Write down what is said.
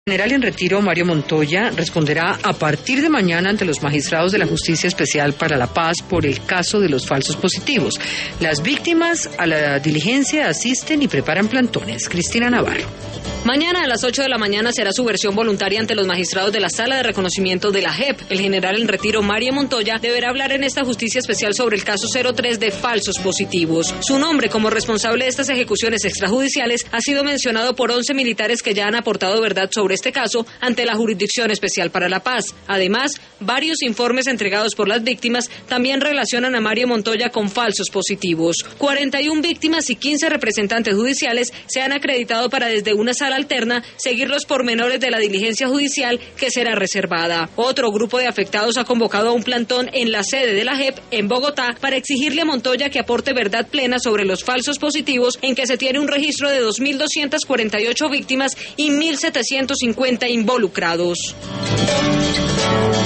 El general en retiro, Mario Montoya, responderá a partir de mañana ante los magistrados de la Justicia Especial para la Paz por el caso de los falsos positivos. Las víctimas a la diligencia asisten y preparan plantones. Cristina Navarro. Mañana a las 8 de la mañana será su versión voluntaria ante los magistrados de la Sala de Reconocimiento de la JEP. El general en retiro, Mario Montoya, deberá hablar en esta justicia especial sobre el caso 03 de falsos positivos. Su nombre como responsable de estas ejecuciones extrajudiciales ha sido mencionado por 11 militares que ya han aportado verdad sobre este caso ante la Jurisdicción Especial para la Paz. Además, varios informes entregados por las víctimas también relacionan a Mario Montoya con falsos positivos. 41 víctimas y 15 representantes judiciales se han acreditado para desde una sala alterna seguir los pormenores de la diligencia judicial que será reservada. Otro grupo de afectados ha convocado a un plantón en la sede de la JEP en Bogotá para exigirle a Montoya que aporte verdad plena sobre los falsos positivos, en que se tiene un registro de 2.248 víctimas y 1.750 involucrados.